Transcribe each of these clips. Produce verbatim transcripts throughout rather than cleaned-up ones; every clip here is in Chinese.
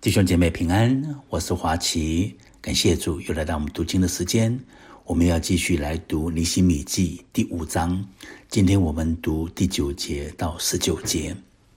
弟兄姐妹平安，我是华奇，感谢主又来到我们读经的时间。我们要继续来读尼希米记第五章，今天我们读第九节到十九节。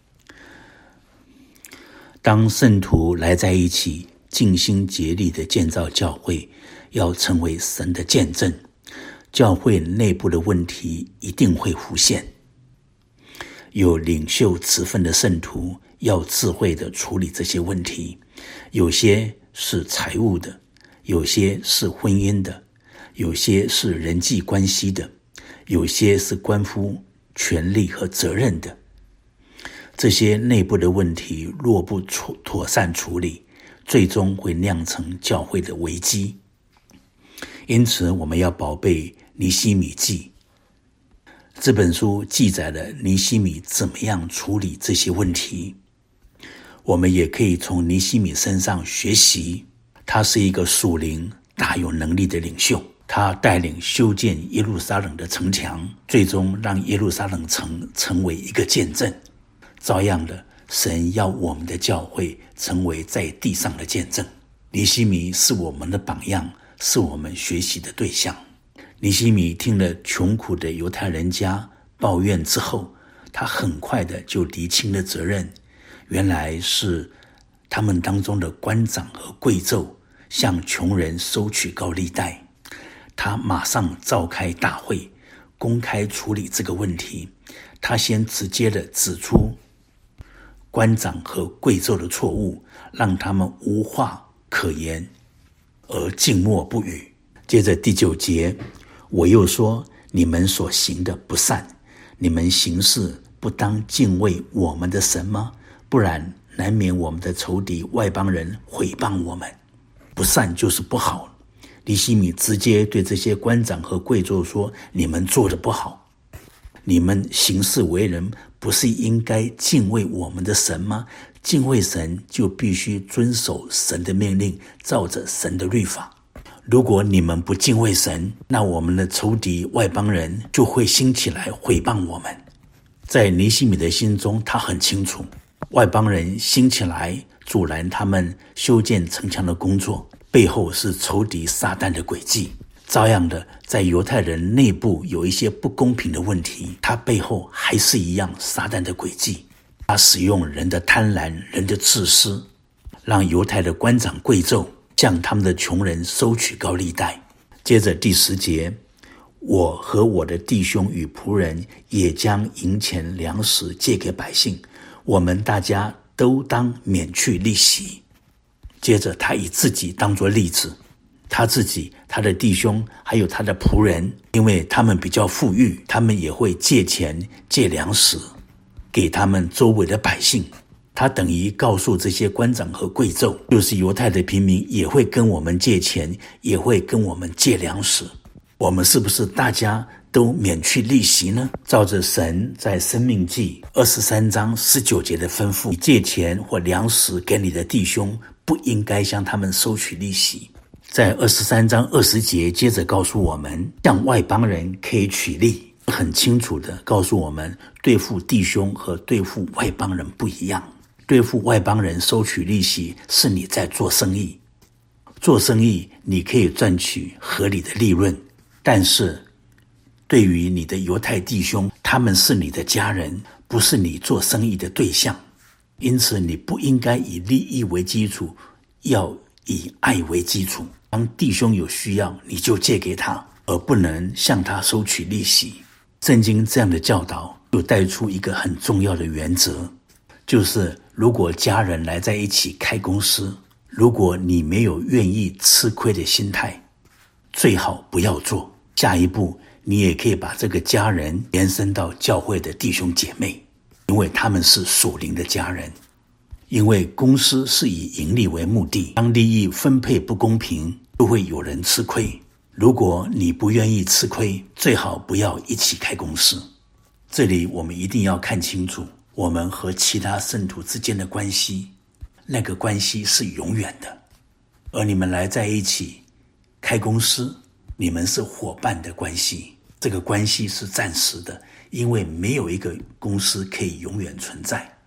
当圣徒来在一起，尽心竭力的建造教会，要成为神的见证，教会内部的问题一定会浮现。有领袖职分的圣徒要智慧地处理这些问题，有些是财务的，有些是婚姻的，有些是人际关系的，有些是关乎权力和责任的。这些内部的问题若不妥善处理，最终会酿成教会的危机。因此我们要宝贝尼希米记。这本书记载了尼希米怎么样处理这些问题，我们也可以从尼希米身上学习。他是一个属灵大有能力的领袖，他带领修建耶路撒冷的城墙，最终让耶路撒冷城成为一个见证。照样的，神要我们的教会成为在地上的见证。尼希米是我们的榜样，是我们学习的对象。尼希米听了穷苦的犹太人家抱怨之后，他很快的就厘清了责任，原来是他们当中的官长和贵胄向穷人收取高利贷。他马上召开大会，公开处理这个问题。他先直接的指出官长和贵胄的错误，让他们无话可言而静默不语。接着第九节，我又说，你们所行的不善，你们行事不当敬畏我们的神吗？不然难免我们的仇敌外邦人毁谤我们。不善就是不好。尼希米直接对这些官长和贵胄说，你们做得不好，你们行事为人不是应该敬畏我们的神吗？敬畏神就必须遵守神的命令，照着神的律法。如果你们不敬畏神，那我们的仇敌外邦人就会兴起来毁谤我们。在尼希米的心中，他很清楚，外邦人兴起来阻拦他们修建城墙的工作，背后是仇敌撒旦的诡计。照样的，在犹太人内部有一些不公平的问题，他背后还是一样撒旦的诡计。他使用人的贪婪，人的自私，让犹太的官长贵胄向他们的穷人收取高利贷。接着第十节，我和我的弟兄与仆人也将银钱粮食借给百姓，我们大家都当免去利息。接着他以自己当作例子，他自己、他的弟兄还有他的仆人，因为他们比较富裕，他们也会借钱借粮食给他们周围的百姓。他等于告诉这些官长和贵胄，就是犹太的平民也会跟我们借钱，也会跟我们借粮食，我们是不是大家都免去利息呢？照着神在申命记二十三章十九节的吩咐，你借钱或粮食给你的弟兄，不应该向他们收取利息。在二十三章二十节接着告诉我们，向外邦人可以取利，很清楚的告诉我们，对付弟兄和对付外邦人不一样。对付外邦人收取利息，是你在做生意。做生意你可以赚取合理的利润，但是对于你的犹太弟兄，他们是你的家人，不是你做生意的对象。因此你不应该以利益为基础，要以爱为基础。当弟兄有需要，你就借给他，而不能向他收取利息。圣经这样的教导就带出一个很重要的原则，就是如果家人来在一起开公司，如果你没有愿意吃亏的心态，最好不要做。下一步你也可以把这个家人延伸到教会的弟兄姐妹，因为他们是属灵的家人。因为公司是以盈利为目的，当利益分配不公平，就会有人吃亏。如果你不愿意吃亏，最好不要一起开公司。这里我们一定要看清楚，我们和其他圣徒之间的关系，那个关系是永远的。而你们来在一起开公司，你们是伙伴的关系，这个关系是暂时的，因为没有一个公司可以永远存在。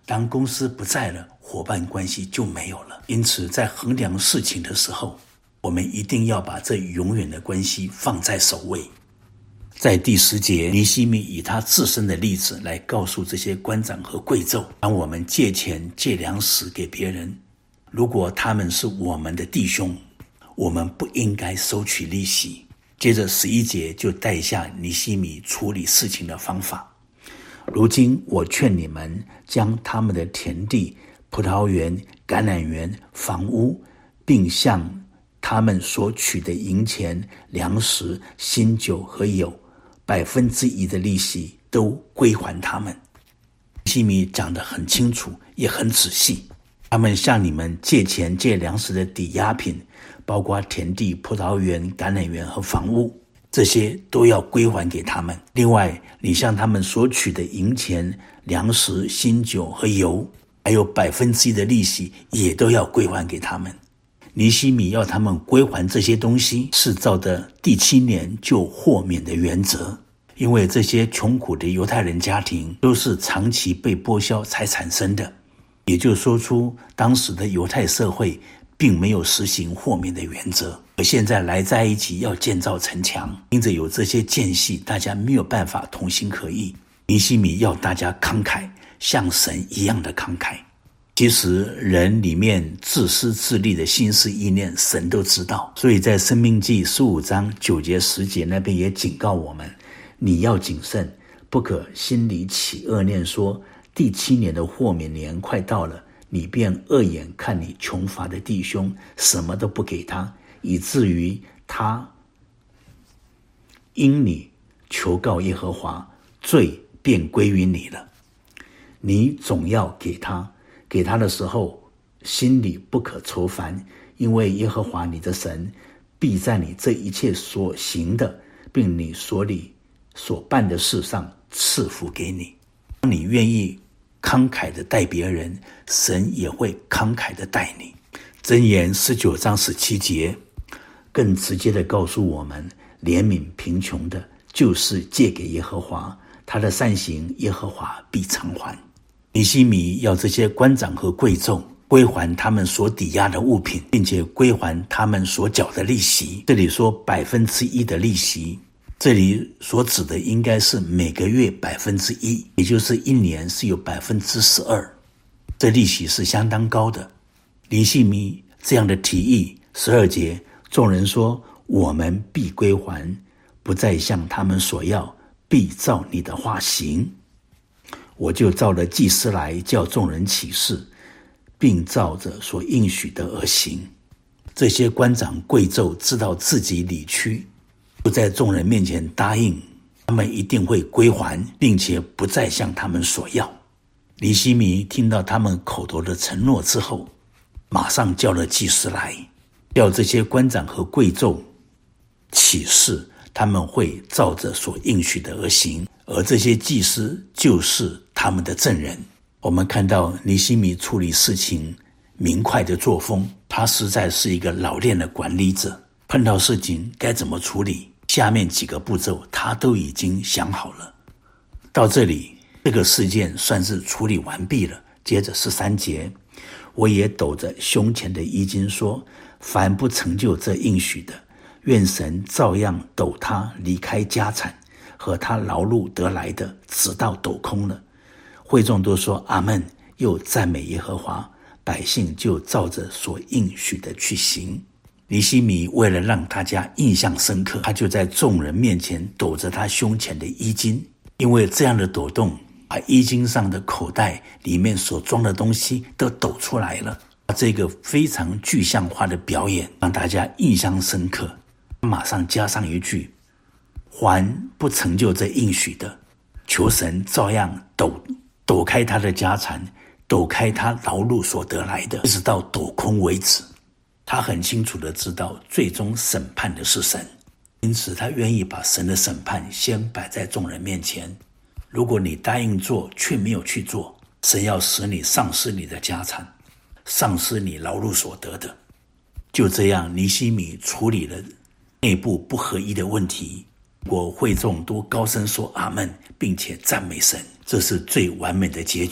当公司不在了，伙伴关系就没有了。因此在衡量事情的时候，我们一定要把这永远的关系放在首位。在第十节，尼希米以他自身的例子来告诉这些官长和贵胄，当我们借钱借粮食给别人，如果他们是我们的弟兄，我们不应该收取利息。接着十一节就带下尼希米处理事情的方法。如今我劝你们将他们的田地、葡萄园、橄榄园、房屋，并向他们所取的银钱、粮食、新酒和油百分之一的利息都归还他们。尼希米讲得很清楚，也很仔细。他们向你们借钱借粮食的抵押品，包括田地、葡萄园、橄榄园和房屋，这些都要归还给他们。另外，你向他们所取的银钱、粮食、新酒和油，还有百分之一的利息，也都要归还给他们。尼希米要他们归还这些东西，是照着第七年就豁免的原则，因为这些穷苦的犹太人家庭都是长期被剥削才产生的，也就说出当时的犹太社会并没有实行豁免的原则，而现在来在一起要建造城墙，因着有这些间隙，大家没有办法同心合意。尼希米要大家慷慨，像神一样的慷慨。其实人里面自私自利的心思意念，神都知道，所以在申命记十五章九节十节那边也警告我们，你要谨慎，不可心里起恶念，说第七年的豁免年快到了，你便恶眼看你穷乏的弟兄，什么都不给他，以至于他因你求告耶和华，罪便归于你了。你总要给他，给他的时候心里不可愁烦，因为耶和华你的神必在你这一切所行的并你所里所办的事上赐福给你。当你愿意慷慨的待别人，神也会慷慨的待你。箴言十九章十七节更直接的告诉我们，怜悯贫穷的就是借给耶和华，他的善行耶和华必偿还。尼希米要这些官长和贵胄归还他们所抵押的物品，并且归还他们所缴的利息。这里说百分之一的利息，这里所指的应该是每个月百分之一，也就是一年是有百分之十二，这利息是相当高的。尼希米这样的提议，十二节，众人说，我们必归还，不再向他们索要，必照你的话行。我就照了祭司来，叫众人起誓，并照着所应许的而行。这些官长贵胄知道自己理屈，不在众人面前答应，他们一定会归还，并且不再向他们索要。尼希米听到他们口头的承诺之后，马上叫了祭司来，叫这些官长和贵胄起誓，他们会照着所应许的而行，而这些祭司就是他们的证人。我们看到尼希米处理事情明快的作风，他实在是一个老练的管理者，碰到事情该怎么处理，下面几个步骤他都已经想好了。到这里，这个事件算是处理完毕了。接着十三节，我也抖着胸前的衣襟说，凡不成就这应许的，愿神照样抖他离开家产和他劳碌得来的，直到抖空了。会众都说阿们，又赞美耶和华，百姓就照着所应许的去行。尼希米为了让大家印象深刻，他就在众人面前抖着他胸前的衣襟，因为这样的抖动，把衣襟上的口袋里面所装的东西都抖出来了。这个非常具象化的表演让大家印象深刻。马上加上一句，还不成就这应许的，求神照样抖抖开他的家产，抖开他劳碌所得来的，一直到抖空为止。他很清楚的知道最终审判的是神，因此他愿意把神的审判先摆在众人面前。如果你答应做却没有去做，神要使你丧失你的家产，丧失你劳碌所得的。就这样，尼希米处理了内部不合一的问题，我会众都高声说阿们，并且赞美神，这是最完美的结局。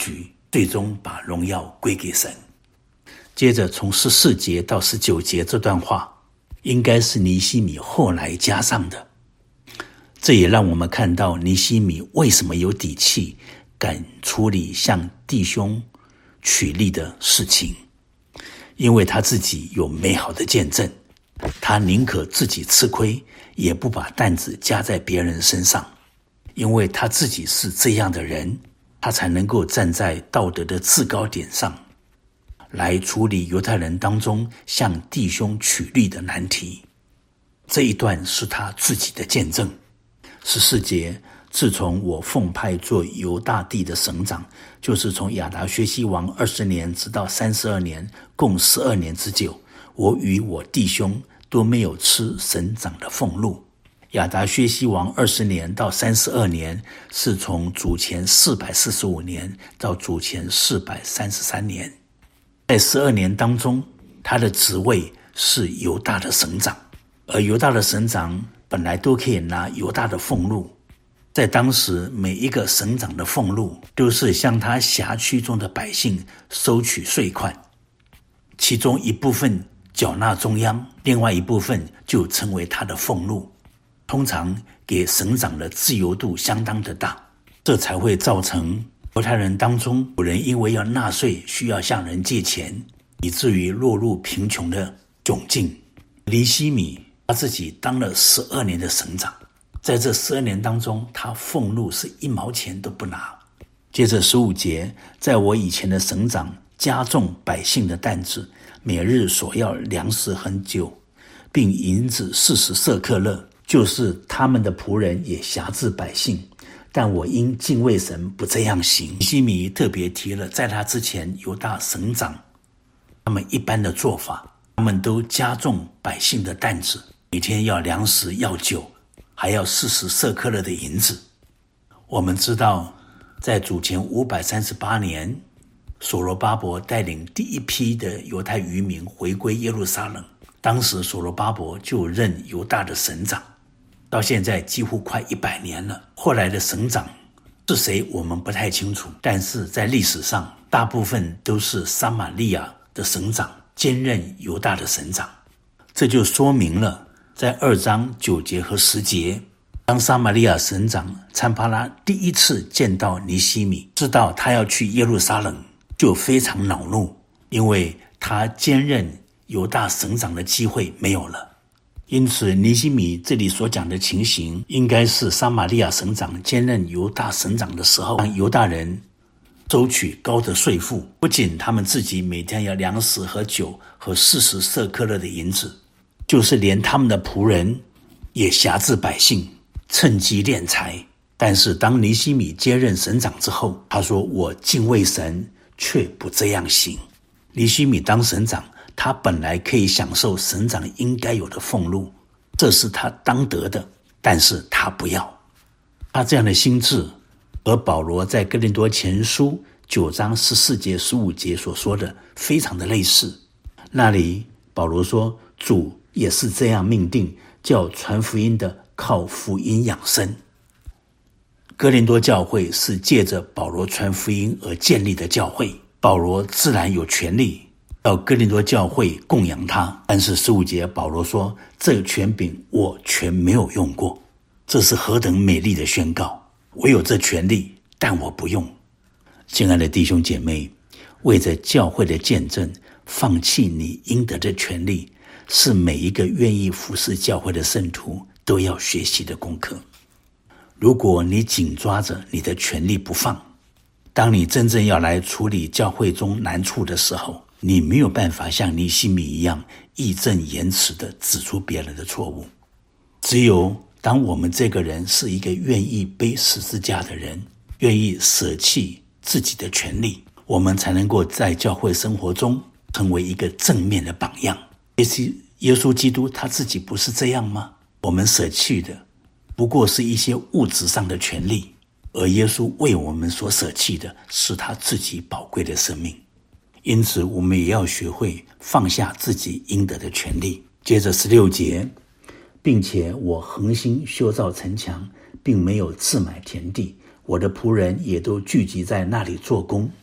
最终把荣耀归给神。接着从十四节到十九节这段话，应该是尼希米后来加上的。这也让我们看到尼希米为什么有底气敢处理向弟兄取利的事情，因为他自己有美好的见证，他宁可自己吃亏，也不把担子加在别人身上，因为他自己是这样的人，他才能够站在道德的制高点上来处理犹太人当中向弟兄取利的难题。这一段是他自己的见证。十四节，自从我奉派做犹大地的省长，就是从亚达薛西王二十年直到三十二年，共十二年之久，我与我弟兄都没有吃省长的俸禄。亚达薛西王二十年到三十二年，是从主前四百四十五年到主前四百三十三年。在十二年当中，他的职位是犹大的省长，而犹大的省长本来都可以拿犹大的俸禄。在当时，每一个省长的俸禄都是向他辖区中的百姓收取税款，其中一部分缴纳中央，另外一部分就成为他的俸禄。通常给省长的自由度相当的大，这才会造成犹太人当中有人因为要纳税需要向人借钱，以至于落入贫穷的窘境。尼希米他自己当了十二年的省长，在这十二年当中，他俸禄是一毛钱都不拿。接着十五节，在我以前的省长加重百姓的担子，每日所要粮食很久，并银子四十舍客勒，就是他们的仆人也辖制百姓，但我因敬畏神不这样行。尼希米特别提了在他之前犹大省长他们一般的做法，他们都加重百姓的担子，每天要粮食要酒，还要四十舍客勒的银子。我们知道在主前五百三十八年，所罗巴伯带领第一批的犹太渔民回归耶路撒冷，当时所罗巴伯就任犹大的省长，到现在几乎快一百年了。后来的省长是谁我们不太清楚，但是在历史上大部分都是撒玛利亚的省长兼任犹大的省长。这就说明了在二章九节和十节，当撒玛利亚省长参巴拉第一次见到尼希米，知道他要去耶路撒冷，就非常恼怒，因为他兼任犹大省长的机会没有了。因此尼希米这里所讲的情形，应该是撒玛利亚省长兼任犹大省长的时候，让犹大人收取高的税赋，不仅他们自己每天要粮食和酒和四十舍客勒的银子，就是连他们的仆人也辖制百姓，趁机敛财。但是当尼希米接任省长之后，他说我敬畏神，却不这样行。尼希米当省长，他本来可以享受省长应该有的俸禄，这是他当得的，但是他不要。他这样的心智和保罗在哥林多前书九章十四节十五节所说的非常的类似。那里保罗说，主也是这样命定，叫传福音的靠福音养生。哥林多教会是借着保罗传福音而建立的教会，保罗自然有权利到哥林多教会供养他。但是十五节保罗说，这权柄我全没有用过。这是何等美丽的宣告，我有这权利，但我不用。亲爱的弟兄姐妹，为着教会的见证，放弃你应得的权利，是每一个愿意服侍教会的圣徒都要学习的功课。如果你紧抓着你的权利不放，当你真正要来处理教会中难处的时候，你没有办法像尼希米一样义正言辞地指出别人的错误。只有当我们这个人是一个愿意背十字架的人，愿意舍弃自己的权利，我们才能够在教会生活中成为一个正面的榜样。耶稣基督他自己不是这样吗？我们舍弃的不过是一些物质上的权利，而耶稣为我们所舍弃的是他自己宝贵的生命。因此我们也要学会放下自己应得的权利。接着十六节，并且我恒心修造城墙，并没有自买田地，我的仆人也都聚集在那里做工。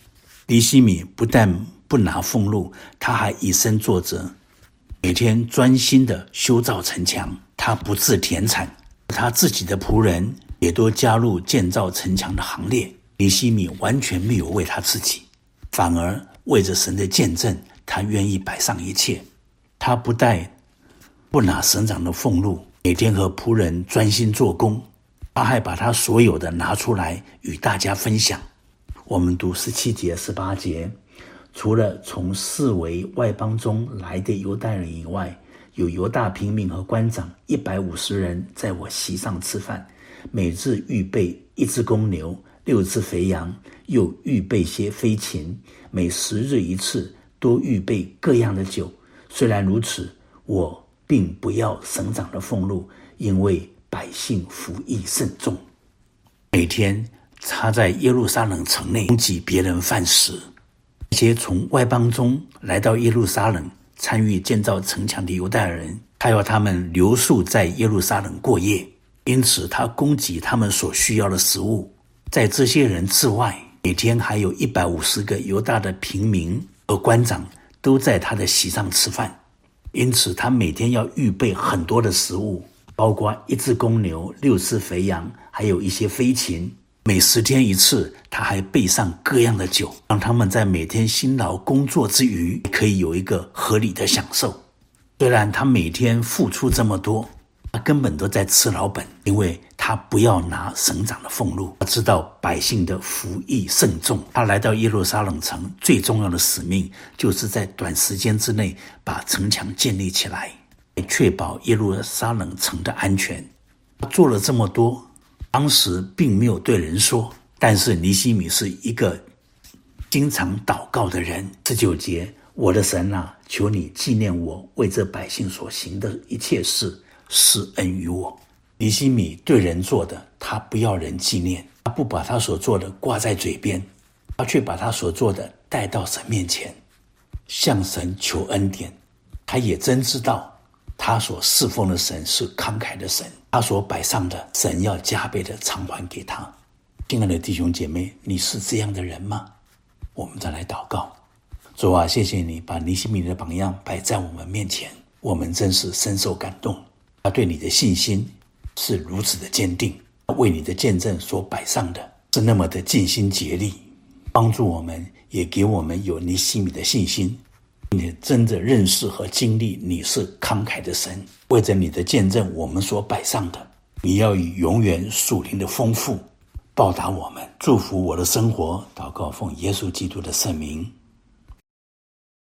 尼希米不但不拿俸禄，他还以身作则，每天专心的修造城墙。他不自田产，他自己的仆人也都加入建造城墙的行列。尼希米完全没有为他自己，反而为着神的见证，他愿意摆上一切。他不但不拿省长的俸禄，每天和仆人专心做工，他还把他所有的拿出来与大家分享。我们读十七节十八节，除了从四围外邦中来的犹太人以外，有犹大平民和官长一百五十人在我席上吃饭，每日预备一只公牛，六只肥羊，又预备些飞禽，每十日一次，多预备各样的酒。虽然如此，我并不要省长的俸禄，因为百姓服役甚重。每天他在耶路撒冷城内供给别人饭食。那些从外邦中来到耶路撒冷参与建造城墙的犹太人，他要他们留宿在耶路撒冷过夜，因此他供给他们所需要的食物。在这些人之外，每天还有一百五十个犹大的平民和官长都在他的席上吃饭，因此他每天要预备很多的食物，包括一只公牛、六只肥羊，还有一些飞禽。每十天一次，他还备上各样的酒，让他们在每天辛劳工作之余，可以有一个合理的享受。虽然他每天付出这么多，他根本都在吃老本，因为他不要拿省长的俸禄。他知道百姓的服役甚重，他来到耶路撒冷城最重要的使命，就是在短时间之内把城墙建立起来，确保耶路撒冷城的安全。他做了这么多，当时并没有对人说，但是尼希米是一个经常祷告的人。十九节，我的神啊，求你纪念我为这百姓所行的一切事，施恩于我。尼希米对人做的，他不要人纪念，他不把他所做的挂在嘴边，他却把他所做的带到神面前，向神求恩典。他也真知道他所侍奉的神是慷慨的神，他所摆上的神要加倍的偿还给他。亲爱的弟兄姐妹，你是这样的人吗？我们再来祷告。主啊，谢谢你把尼希米的榜样摆在我们面前，我们真是深受感动。他对你的信心是如此的坚定，为你的见证所摆上的是那么的尽心竭力，帮助我们，也给我们有尼希米的信心，你真的认识和经历你是慷慨的神。为着你的见证我们所摆上的，你要以永远属灵的丰富报答我们。祝福我的生活，祷告奉耶稣基督的圣名。